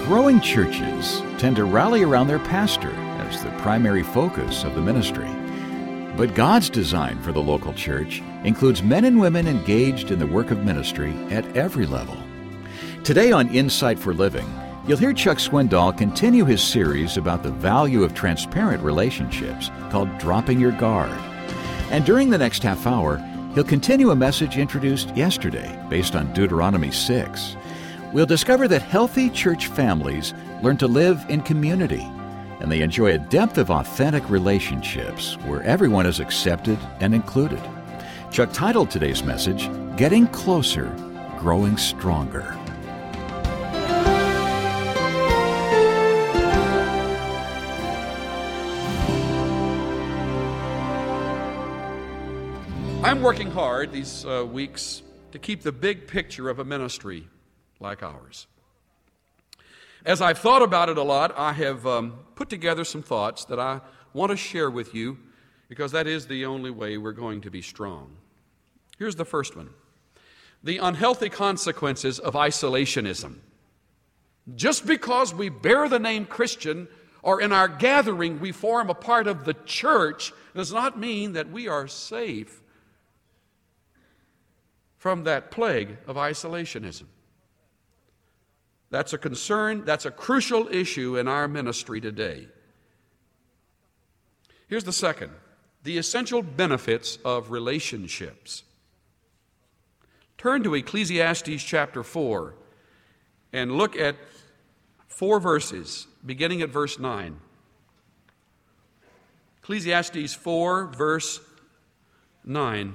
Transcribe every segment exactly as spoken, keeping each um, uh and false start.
Growing churches tend to rally around their pastor as the primary focus of the ministry. But God's design for the local church includes men and women engaged in the work of ministry at every level. Today on Insight for Living, you'll hear Chuck Swindoll continue his series about the value of transparent relationships called Dropping Your Guard. And during the next half hour, he'll continue a message introduced yesterday based on Deuteronomy six. We'll discover that healthy church families learn to live in community, and they enjoy a depth of authentic relationships where everyone is accepted and included. Chuck titled today's message, Getting Closer, Growing Stronger. I'm working hard these uh, weeks to keep the big picture of a ministry like ours. As I've thought about it a lot, I have um, put together some thoughts that I want to share with you because that is the only way we're going to be strong. Here's the first one. The unhealthy consequences of isolationism. Just because we bear the name Christian or in our gathering we form a part of the church does not mean that we are safe from that plague of isolationism. That's a concern, that's a crucial issue in our ministry today. Here's the second, the essential benefits of relationships. Turn to Ecclesiastes chapter four and look at four verses, beginning at verse nine. Ecclesiastes four, verse nine.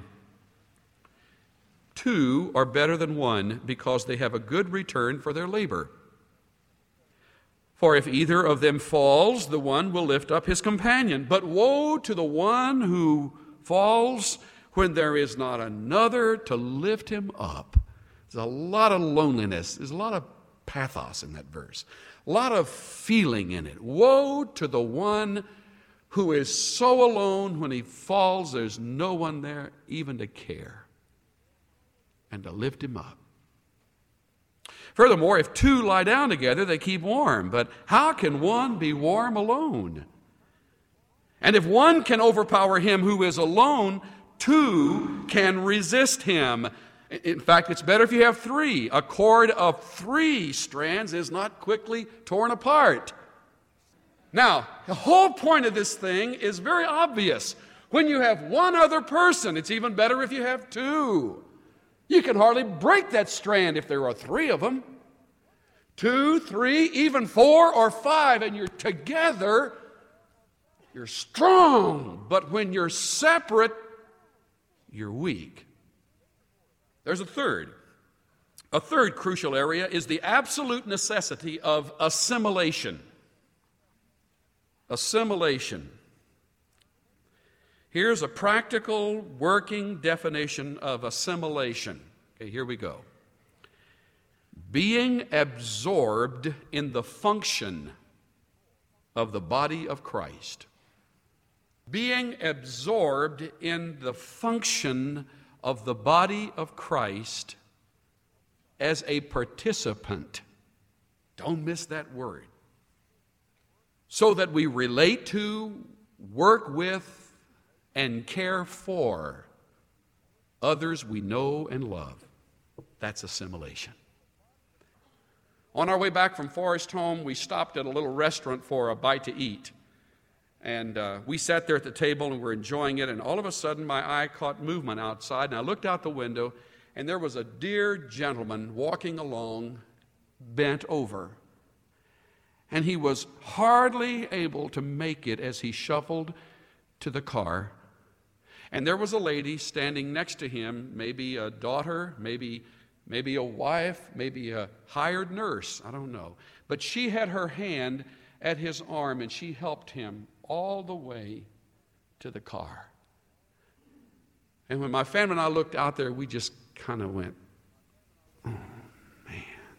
Two are better than one because they have a good return for their labor. For if either of them falls, the one will lift up his companion. But woe to the one who falls when there is not another to lift him up. There's a lot of loneliness. There's a lot of pathos in that verse. A lot of feeling in it. Woe to the one who is so alone when he falls, there's no one there even to care and to lift him up. Furthermore, if two lie down together, they keep warm. But how can one be warm alone? And if one can overpower him who is alone, two can resist him. In fact, it's better if you have three. A cord of three strands is not quickly torn apart. Now, the whole point of this thing is very obvious. When you have one other person, it's even better if you have two. You can hardly break that strand if there are three of them. Two, three, even four or five, and you're together, you're strong. But when you're separate, you're weak. There's a third. A third crucial area is the absolute necessity of assimilation. Assimilation. Here's a practical working definition of assimilation. Okay, here we go. Being absorbed in the function of the body of Christ. Being absorbed in the function of the body of Christ as a participant. Don't miss that word. So that we relate to, work with, and care for others we know and love. That's assimilation. On our way back from Forest Home, we stopped at a little restaurant for a bite to eat. And uh, we sat there at the table and were enjoying it, and all of a sudden my eye caught movement outside, and I looked out the window, and there was a dear gentleman walking along, bent over. And he was hardly able to make it as he shuffled to the car. And there was a lady standing next to him, maybe a daughter, maybe, maybe a wife, maybe a hired nurse, I don't know. But she had her hand at his arm, and she helped him all the way to the car. And when my family and I looked out there, we just kind of went, oh, man.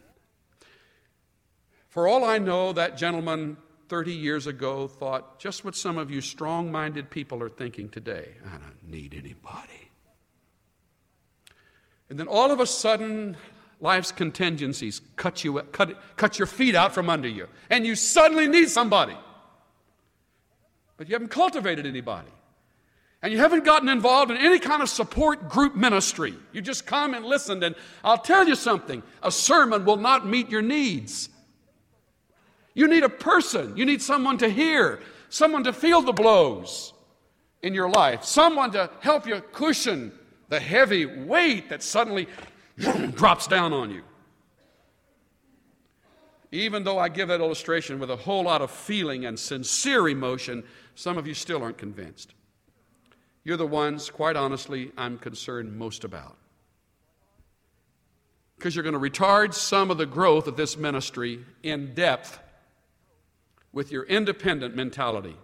For all I know, that gentleman thirty years ago thought just what some of you strong-minded people are thinking today. I don't need anybody. And then all of a sudden, life's contingencies cut you cut, cut your feet out from under you, and you suddenly need somebody. But you haven't cultivated anybody. And you haven't gotten involved in any kind of support group ministry. You just come and listened, and I'll tell you something, a sermon will not meet your needs. You need a person. You need someone to hear, someone to feel the blows in your life, someone to help you cushion the heavy weight that suddenly drops down on you. Even though I give that illustration with a whole lot of feeling and sincere emotion, some of you still aren't convinced. You're the ones, quite honestly, I'm concerned most about. Because you're going to retard some of the growth of this ministry in depth with your independent mentality.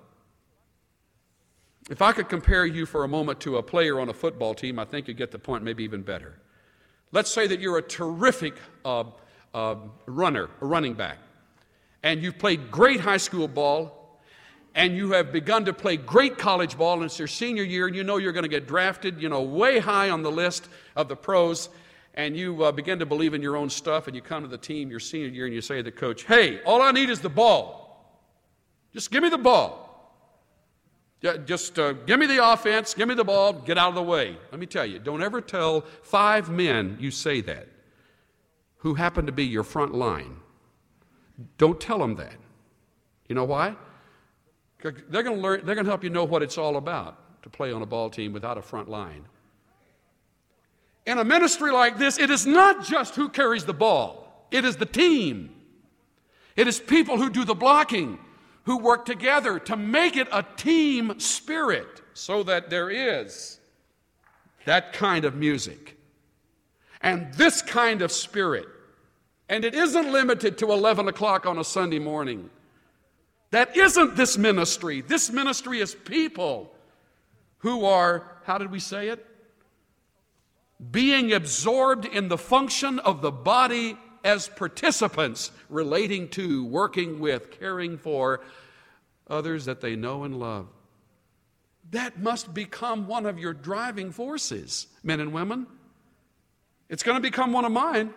If I could compare you for a moment to a player on a football team, I think you'd get the point, maybe even better. Let's say that you're a terrific uh, uh, runner, a running back, and you've played great high school ball, and you have begun to play great college ball, and it's your senior year, and you know you're going to get drafted, you know, way high on the list of the pros, and you uh, begin to believe in your own stuff, and you come to the team your senior year, and you say to the coach, hey, all I need is the ball. Just give me the ball. Just uh, give me the offense, give me the ball, get out of the way. Let me tell you, don't ever tell five men you say that who happen to be your front line. Don't tell them that. You know why? They're going to learn. They're going to help you know what it's all about to play on a ball team without a front line. In a ministry like this, it is not just who carries the ball. It is the team. It is people who do the blocking, who work together to make it a team spirit so that there is that kind of music and this kind of spirit. And it isn't limited to eleven o'clock on a Sunday morning. That isn't this ministry. This ministry is people who are, how did we say it? Being absorbed in the function of the body as participants relating to, working with, caring for others that they know and love. That must become one of your driving forces, men and women. It's going to become one of mine.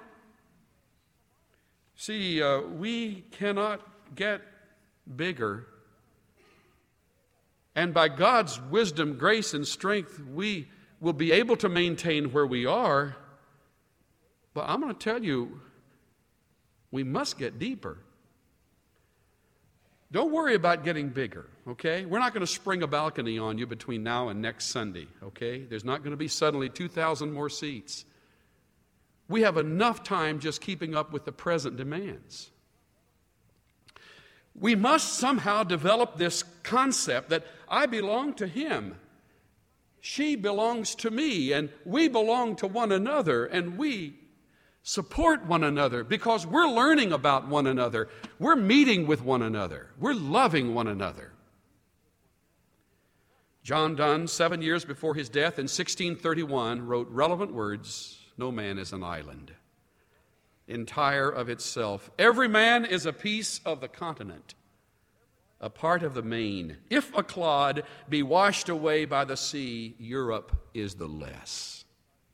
See, uh, we cannot get bigger, and by God's wisdom, grace, and strength, we will be able to maintain where we are. But I'm going to tell you, we must get deeper. Don't worry about getting bigger, okay? We're not going to spring a balcony on you between now and next Sunday, okay? There's not going to be suddenly two thousand more seats. We have enough time just keeping up with the present demands. We must somehow develop this concept that I belong to him, she belongs to me, and we belong to one another, and we support one another because we're learning about one another. We're meeting with one another. We're loving one another. John Donne, seven years before his death in sixteen thirty-one, wrote relevant words, "No man is an island, entire of itself. Every man is a piece of the continent, a part of the main. If a clod be washed away by the sea, Europe is the less."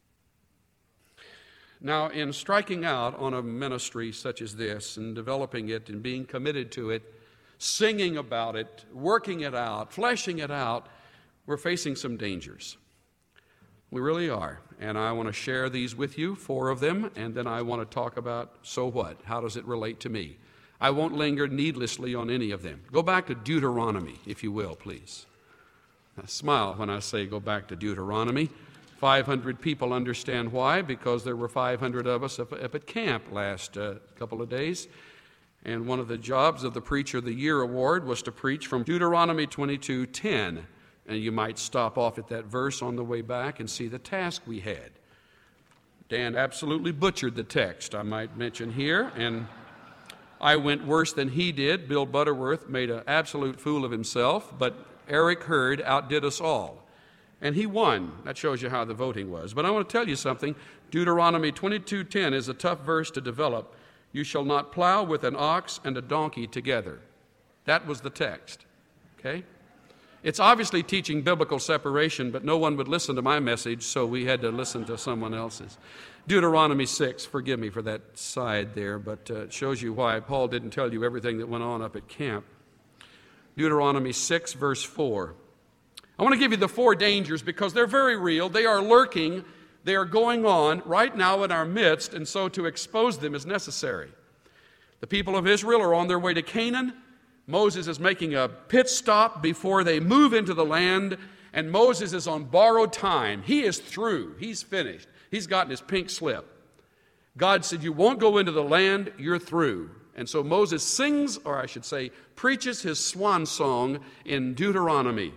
Now, in striking out on a ministry such as this and developing it and being committed to it, singing about it, working it out, fleshing it out, we're facing some dangers. We really are. And I want to share these with you, four of them, and then I want to talk about, so what? How does it relate to me? I won't linger needlessly on any of them. Go back to Deuteronomy, if you will, please. Now, smile when I say go back to Deuteronomy. five hundred people understand why, because there were five hundred of us up, up at camp last uh, couple of days. And one of the jobs of the Preacher of the Year Award was to preach from Deuteronomy twenty-two ten. And you might stop off at that verse on the way back and see the task we had. Dan absolutely butchered the text, I might mention here, and I went worse than he did. Bill Butterworth made an absolute fool of himself, but Eric Hurd outdid us all. And he won. That shows you how the voting was. But I want to tell you something. Deuteronomy twenty-two ten is a tough verse to develop. You shall not plow with an ox and a donkey together. That was the text. Okay? it's obviously teaching biblical separation, but no one would listen to my message, so we had to listen to someone else's. Deuteronomy six, forgive me for that side there, but uh, it shows you why Paul didn't tell you everything that went on up at camp. Deuteronomy six, verse four. I want to give you the four dangers because they're very real. They are lurking. They are going on right now in our midst, and so to expose them is necessary. The people of Israel are on their way to Canaan. Moses is making a pit stop before they move into the land, and Moses is on borrowed time. He is through. He's finished. He's gotten his pink slip. God said, you won't go into the land, you're through. And so Moses sings, or I should say, preaches his swan song in Deuteronomy.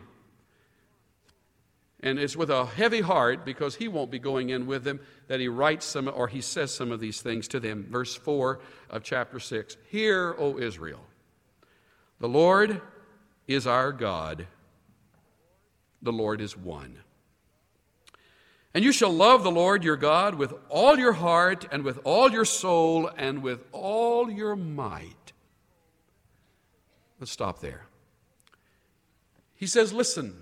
And it's with a heavy heart, because he won't be going in with them, that he writes some, or he says some of these things to them. Verse four of chapter six. Hear, O Israel, the Lord is our God. The Lord is one. And you shall love the Lord your God with all your heart and with all your soul and with all your might. Let's stop there. He says, listen.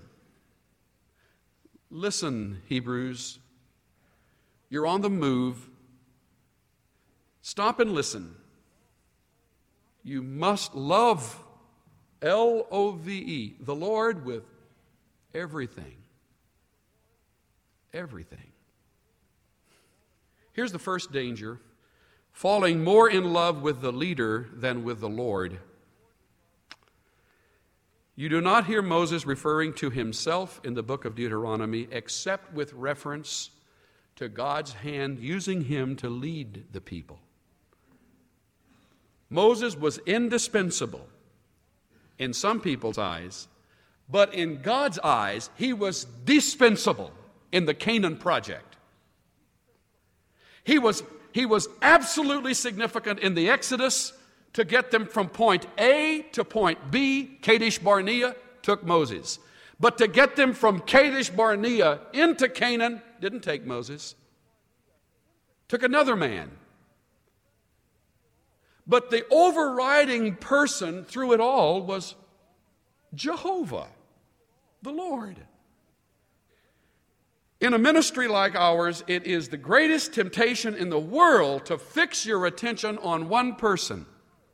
Listen, Hebrews. You're on the move. Stop and listen. You must love, L O V E, the Lord with everything. Everything. Here's the first danger: falling more in love with the leader than with the Lord. You do not hear Moses referring to himself in the book of Deuteronomy except with reference to God's hand using him to lead the people. Moses was indispensable in some people's eyes, but in God's eyes, he was dispensable in the Canaan project. He was, he was absolutely significant in the Exodus to get them from point A to point B. Kadesh Barnea took Moses. But to get them from Kadesh Barnea into Canaan didn't take Moses. Took another man. But the overriding person through it all was Jehovah, the Lord. In a ministry like ours, it is the greatest temptation in the world to fix your attention on one person.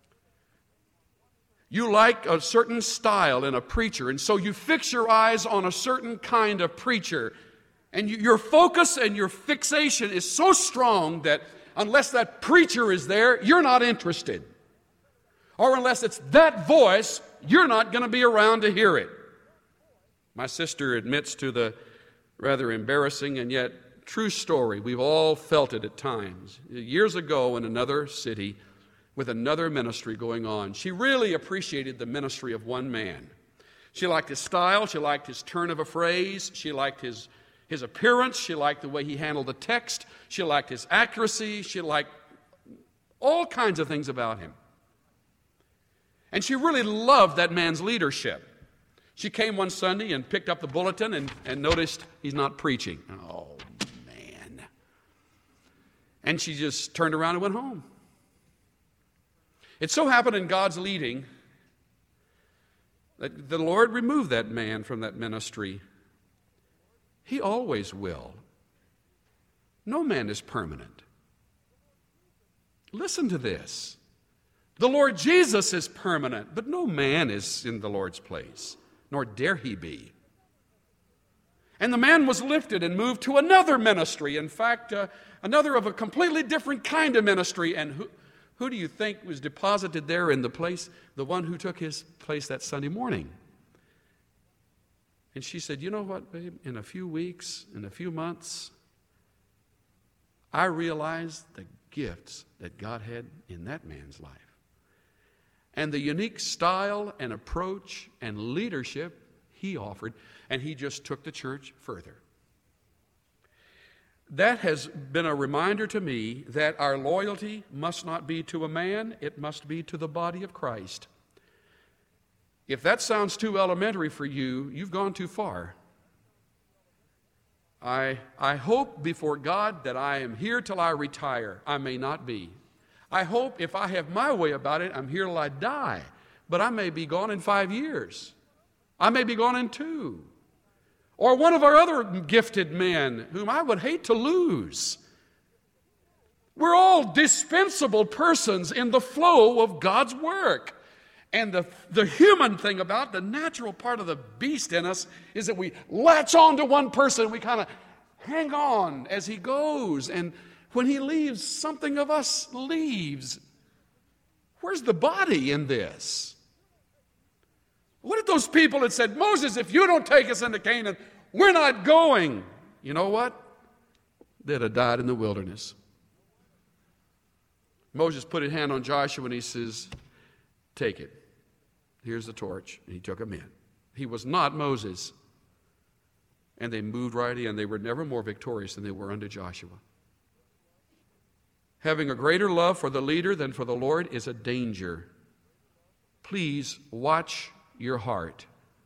You like a certain style in a preacher, and so you fix your eyes on a certain kind of preacher. And you, your focus and your fixation is so strong that unless that preacher is there, you're not interested. Or unless it's that voice, you're not going to be around to hear it. My sister admits to the rather embarrassing and yet true story. We've all felt it at times. Years ago in another city, with another ministry going on, she really appreciated the ministry of one man. She liked his style, she liked his turn of a phrase, she liked his, his appearance, she liked the way he handled the text, she liked his accuracy, she liked all kinds of things about him. And she really loved that man's leadership. She came one Sunday and picked up the bulletin and, and noticed he's not preaching. Oh, man. And she just turned around and went home. It so happened in God's leading that the Lord removed that man from that ministry. He always will. No man is permanent. Listen to this. The Lord Jesus is permanent, but no man is in the Lord's place, nor dare he be. And the man was lifted and moved to another ministry. In fact, uh, another of a completely different kind of ministry. And who, who do you think was deposited there in the place? The one who took his place that Sunday morning. And she said, you know what, babe? In a few weeks, in a few months, I realized the gifts that God had in that man's life. And the unique style and approach and leadership he offered, and he just took the church further. That has been a reminder to me that our loyalty must not be to a man, it must be to the body of Christ. If that sounds too elementary for you, you've gone too far. I, I hope before God that I am here till I retire. I may not be. I hope if I have my way about it, I'm here till I die. But I may be gone in five years. I may be gone in two. Or one of our other gifted men whom I would hate to lose. We're all dispensable persons in the flow of God's work. And the, the human thing about the natural part of the beast in us is that we latch on to one person. We kind of hang on as he goes. And when he leaves, something of us leaves. Where's the body in this? What if those people had said, Moses, if you don't take us into Canaan, we're not going? You know what? They'd have died in the wilderness. Moses put his hand on Joshua and he says, take it. Here's the torch. And he took him in. He was not Moses. And they moved right in. They were never more victorious than they were under Joshua. Having a greater love for the leader than for the Lord is a danger. Please watch your heart.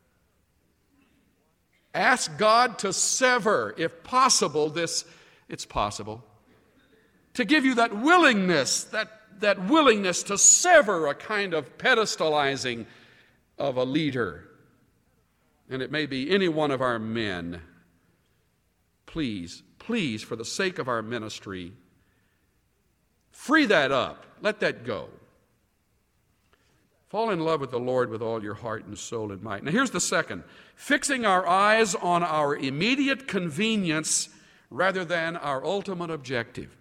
Ask God to sever, if possible, this, it's possible, to give you that willingness, that, that willingness to sever a kind of pedestalizing of a leader. And it may be any one of our men. Please, please, for the sake of our ministry, free that up. Let that go. Fall in love with the Lord with all your heart and soul and might. Now here's the second. Fixing our eyes on our immediate convenience rather than our ultimate objective.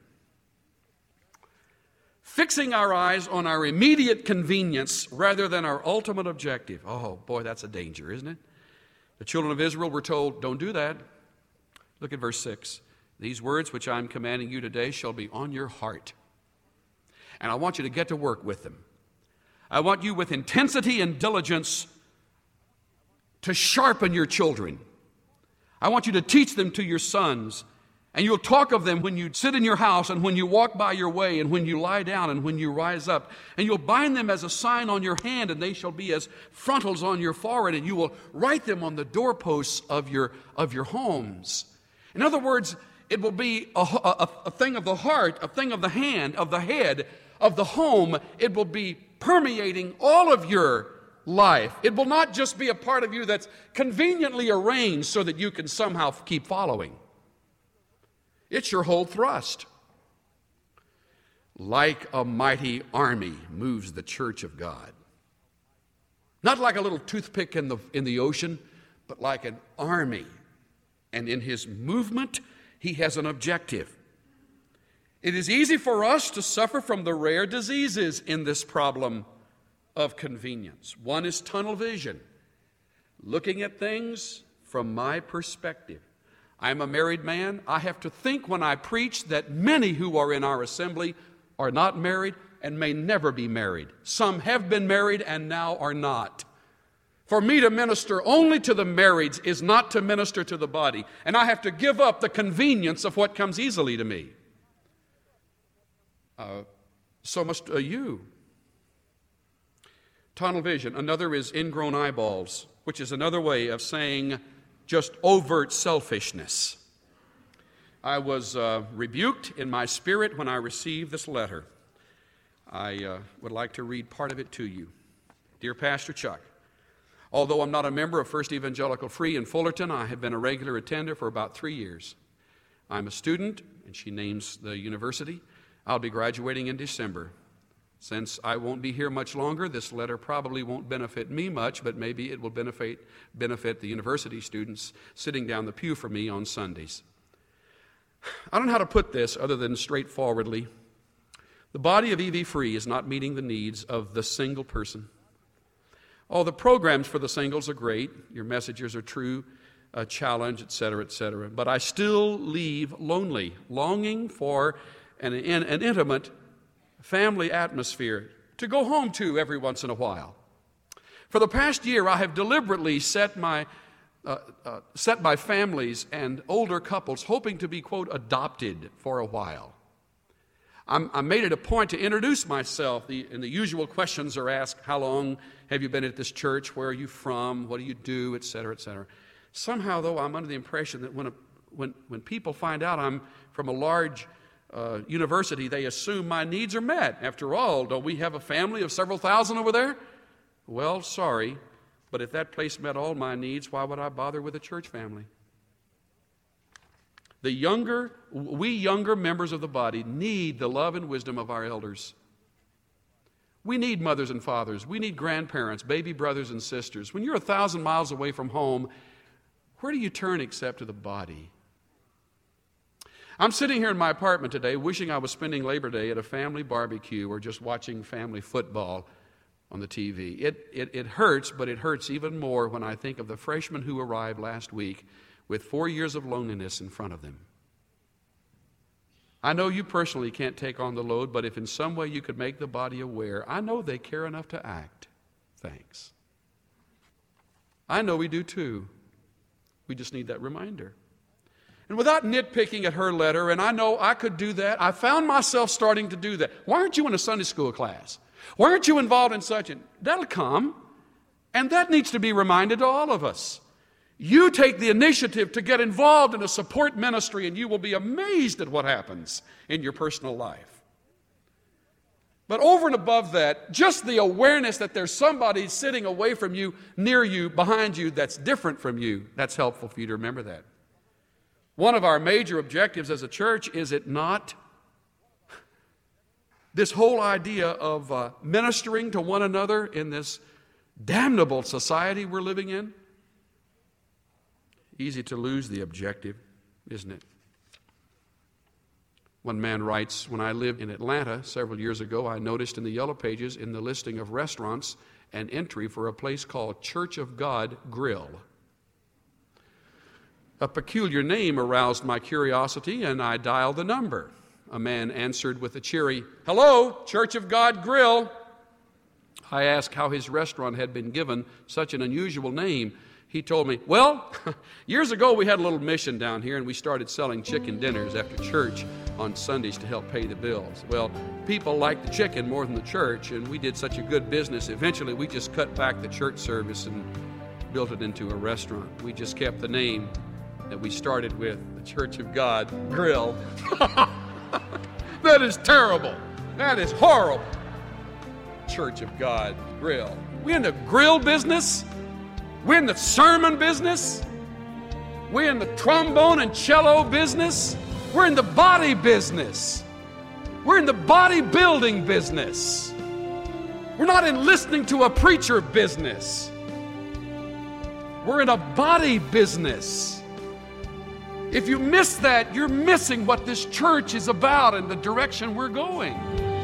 Fixing our eyes on our immediate convenience rather than our ultimate objective. Oh, boy, that's a danger, isn't it? The children of Israel were told, don't do that. Look at verse six. These words which I'm commanding you today shall be on your heart. And I want you to get to work with them. I want you with intensity and diligence to sharpen your children. I want you to teach them to your sons. And you'll talk of them when you sit in your house and when you walk by your way and when you lie down and when you rise up. And you'll bind them as a sign on your hand, and they shall be as frontals on your forehead, and you will write them on the doorposts of your, of your homes. In other words, it will be a, a, a thing of the heart, a thing of the hand, of the head, of the home. It will be permeating all of your life. It will not just be a part of you that's conveniently arranged so that you can somehow keep following. It's your whole thrust. Like a mighty army moves the church of God. Not like a little toothpick in the, in the ocean, but like an army. And in his movement, he has an objective. It is easy for us to suffer from the rare diseases in this problem of convenience. One is tunnel vision, looking at things from my perspective. I'm a married man. I have to think when I preach that many who are in our assembly are not married and may never be married. Some have been married and now are not. For me to minister only to the marrieds is not to minister to the body. And I have to give up the convenience of what comes easily to me. Uh, so must uh, you. Tunnel vision. Another is ingrown eyeballs, which is another way of saying just overt selfishness. I was uh, rebuked in my spirit when I received this letter. I uh, would like to read part of it to you. Dear Pastor Chuck, although I'm not a member of First Evangelical Free in Fullerton, I have been a regular attender for about three years. I'm a student, and she names the university. I'll be graduating in December. Since I won't be here much longer, this letter probably won't benefit me much, but maybe it will benefit, benefit the university students sitting down the pew for me on Sundays. I don't know how to put this other than straightforwardly. The body of E V Free is not meeting the needs of the single person. All the programs for the singles are great. Your messages are true, a challenge, et cetera, et cetera. But I still leave lonely, longing for an, an, an intimate family atmosphere to go home to every once in a while. For the past year, I have deliberately set my uh, uh, set my families and older couples hoping to be, quote, adopted for a while. I'm, I made it a point to introduce myself, the, and the usual questions are asked: how long have you been at this church? Where are you from? What do you do? Et cetera, et cetera. Somehow, though, I'm under the impression that when, a, when, when people find out I'm from a large Uh, university, they assume my needs are met. After all, don't we have a family of several thousand over there? Well, sorry, But if that place met all my needs, why would I bother with a church family? The younger, we younger members of the body need the love and wisdom of our elders. We need mothers and fathers. We need grandparents, baby brothers and sisters. When you're a thousand miles away from home, where do you turn except to the body? I'm sitting here in my apartment today wishing I was spending Labor Day at a family barbecue or just watching family football on the T V. It, it, it hurts, but it hurts even more when I think of the freshmen who arrived last week with four years of loneliness in front of them. I know you personally can't take on the load, but if in some way you could make the body aware, I know they care enough to act. Thanks. I know we do too. We just need that reminder. And without nitpicking at her letter, and I know I could do that, I found myself starting to do that. Why aren't you in a Sunday school class? Why aren't you involved in such? And that'll come. And that needs to be reminded to all of us. You take the initiative to get involved in a support ministry, and you will be amazed at what happens in your personal life. But over and above that, just the awareness that there's somebody sitting away from you, near you, behind you, that's different from you, that's helpful for you to remember that. One of our major objectives as a church, is it not? This whole idea of uh, ministering to one another in this damnable society we're living in. Easy to lose the objective, isn't it? One man writes, when I lived in Atlanta several years ago, I noticed in the Yellow Pages in the listing of restaurants an entry for a place called Church of God Grill. A peculiar name aroused my curiosity, and I dialed the number. A man answered with a cheery, "Hello, Church of God Grill." I asked how his restaurant had been given such an unusual name. He told me, "Well, years ago we had a little mission down here, and we started selling chicken dinners after church on Sundays to help pay the bills. Well, people liked the chicken more than the church, and we did such a good business. Eventually, we just cut back the church service and built it into a restaurant. We just kept the name that we started with, the Church of God Grill." That is terrible. That is horrible. Church of God Grill. We in the grill business? We're in the sermon business? We're in the trombone and cello business? We're in the body business. We're in the bodybuilding business. We're not in listening to a preacher business. We're in a body business. If you miss that, you're missing what this church is about and the direction we're going.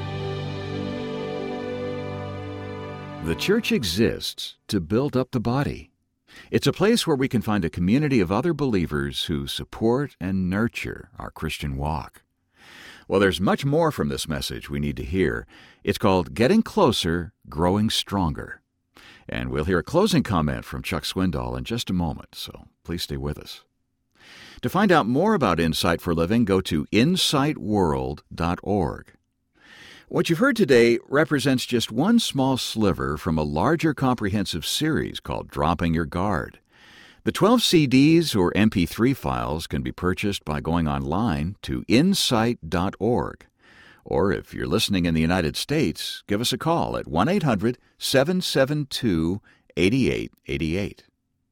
The church exists to build up the body. It's a place where we can find a community of other believers who support and nurture our Christian walk. Well, there's much more from this message we need to hear. It's called Getting Closer, Growing Stronger. And we'll hear a closing comment from Chuck Swindoll in just a moment, so please stay with us. To find out more about Insight for Living, go to insight world dot org. What you've heard today represents just one small sliver from a larger comprehensive series called Dropping Your Guard. The twelve C Ds or M P three files can be purchased by going online to insight dot org. Or if you're listening in the United States, give us a call at one eight hundred seven seven two eight eight eight eight.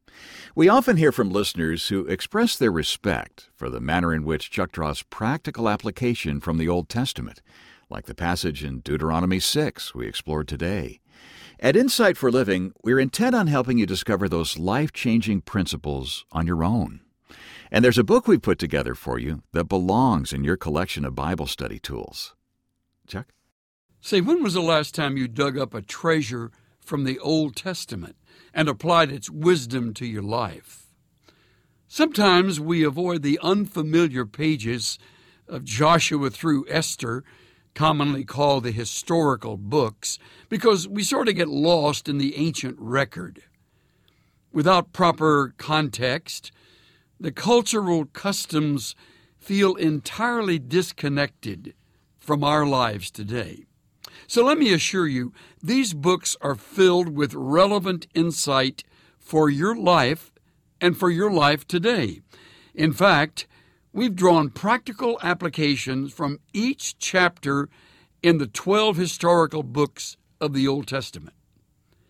We often hear from listeners who express their respect for the manner in which Chuck draws practical application from the Old Testament, like the passage in Deuteronomy six we explored today. At Insight for Living, we're intent on helping you discover those life-changing principles on your own. And there's a book we've put together for you that belongs in your collection of Bible study tools. Chuck? Say, when was the last time you dug up a treasure from the Old Testament and applied its wisdom to your life? Sometimes we avoid the unfamiliar pages of Joshua through Esther, commonly called the historical books, because we sort of get lost in the ancient record. Without proper context, the cultural customs feel entirely disconnected from our lives today. So let me assure you, these books are filled with relevant insight for your life and for your life today. In fact, we've drawn practical applications from each chapter in the twelve historical books of the Old Testament.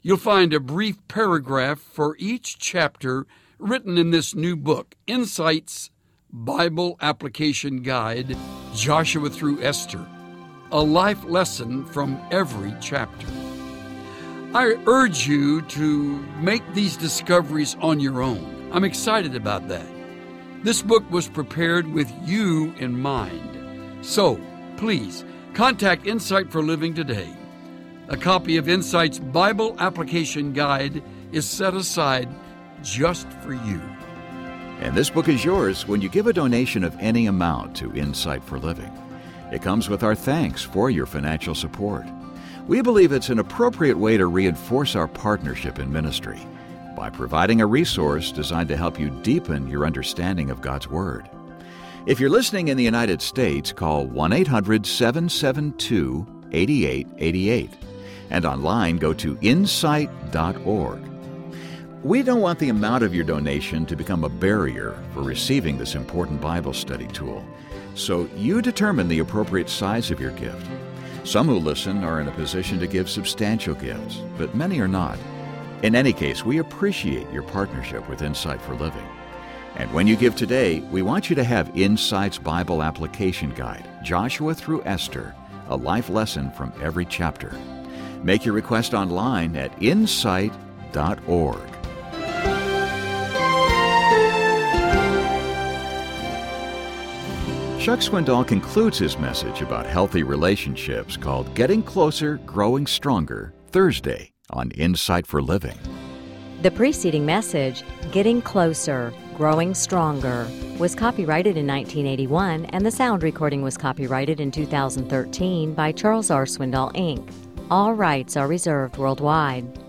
You'll find a brief paragraph for each chapter written in this new book, Insight's Bible Application Guide, Joshua through Esther, a life lesson from every chapter. I urge you to make these discoveries on your own. I'm excited about that. This book was prepared with you in mind. So, please, contact Insight for Living today. A copy of Insight's Bible Application Guide is set aside just for you. And this book is yours when you give a donation of any amount to Insight for Living. It comes with our thanks for your financial support. We believe it's an appropriate way to reinforce our partnership in ministry by providing a resource designed to help you deepen your understanding of God's Word. If you're listening in the United States, call one eight hundred seven seven two eight eight eight eight. And online, go to insight dot org. We don't want the amount of your donation to become a barrier for receiving this important Bible study tool, so you determine the appropriate size of your gift. Some who listen are in a position to give substantial gifts, but many are not. In any case, we appreciate your partnership with Insight for Living. And when you give today, we want you to have Insight's Bible Application Guide, Joshua through Esther, a life lesson from every chapter. Make your request online at insight dot org. Chuck Swindoll concludes his message about healthy relationships called Getting Closer, Growing Stronger, Thursday on Insight for Living. The preceding message, Getting Closer, Growing Stronger, was copyrighted in nineteen eighty-one, and the sound recording was copyrighted in two thousand thirteen by Charles R. Swindoll, Incorporated. All rights are reserved worldwide.